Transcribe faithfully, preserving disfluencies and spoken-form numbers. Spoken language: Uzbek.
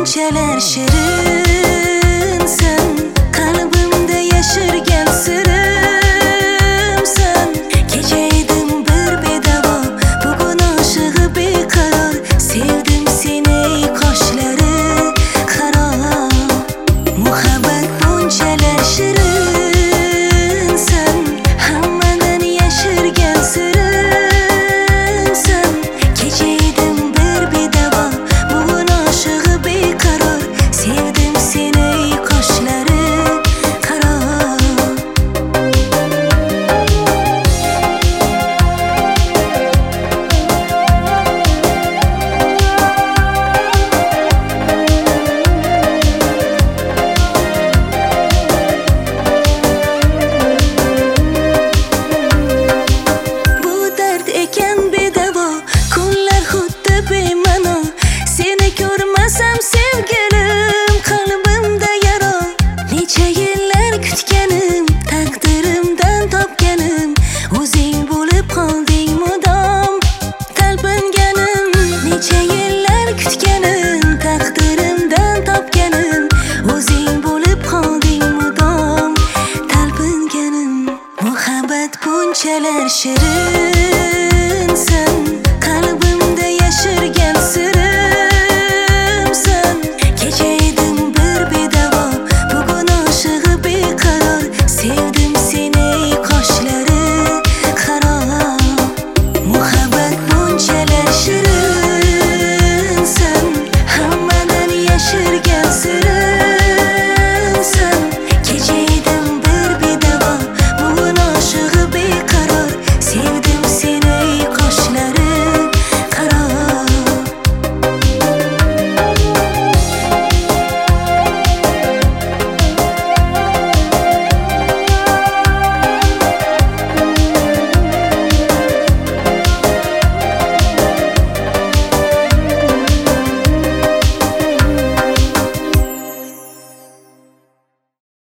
bunchalar shirinsan, qalbimda yashirgan sirimsan. Kechaydim bir bedavo, bugun oshig'i beqaror. Sevdim seni qoshlari qaro. Muhabbat bunchalar shirinsan, hammadan yashirgan sirimsan. Kechaydim bir bedavo, bugun oshig'i beqaror. Sevdim seni qoshlari qaro. Bu dard ekan bedavo, kunlar xuddi bema'no. Seni ko'rmasam sevgilim, qalbimda yaro. Necha yillar kutganim, taqdirimdan topganim. O'zing bo'lib qolding mudom talpinganim. Necha yillar kutganim, taqdirimdan topganim. O'zing bo'lib qolding mudom talpinganim. Muhabbat bunchalar shirin